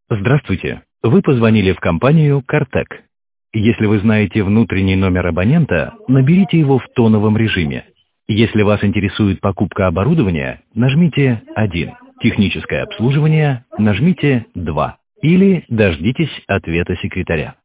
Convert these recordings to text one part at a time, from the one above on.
Здравствуйте. Вы позвонили в компанию «Картек». Если вы знаете внутренний номер абонента, наберите его в тоновом режиме. Если вас интересует покупка оборудования, нажмите 1. Техническое обслуживание, нажмите 2. Или дождитесь ответа секретаря.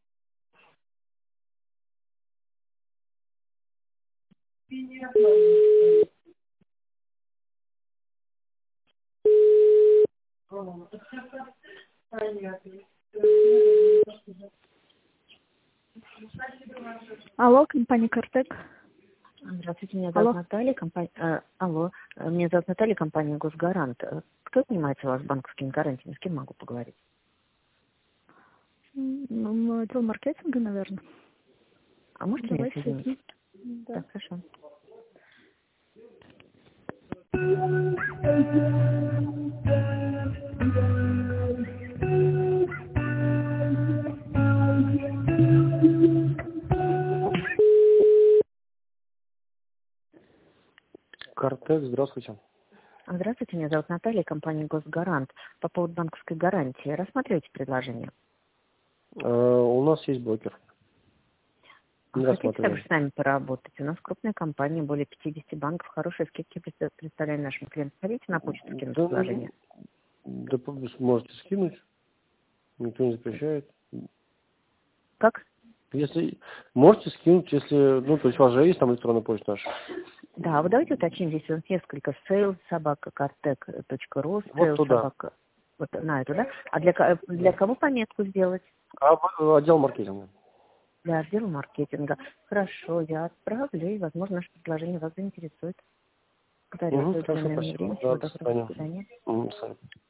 Алло, компания Картек. Здравствуйте, меня зовут Алло. Наталья, меня зовут Наталья, компания Госгарант. Кто занимается у вас банковскими гарантиями? С кем могу поговорить? Ну, отдел маркетинга, наверное. А можете меня Давайте соединить? Да. Так, хорошо. Картек, здравствуйте. Здравствуйте, меня зовут Наталья, компания Госгарант. По поводу банковской гарантии. Рассматриваете предложение? У нас есть брокер. Не Хотите рассматриваем. также с нами поработать? У нас крупная компания, более 50 банков, хорошие скидки представляем нашим клиентам. Хотите на почту скинуть Да, предложение? да, можете скинуть. Никто не запрещает. Как? Если можете скинуть, если, то есть у вас же есть там электронная почта наша. Да, вот давайте уточним, здесь у нас несколько sales@kartek.ru, Вот туда. sales. Вот на эту, да? А для кого пометку сделать? Отдел маркетинга. Для отдела маркетинга. Хорошо, я отправлю, и, возможно, наше предложение вас заинтересует. Благодарю за Хорошо, уделенное спасибо. время. Да, Всего до доброго. До свидания. свидания. До свидания.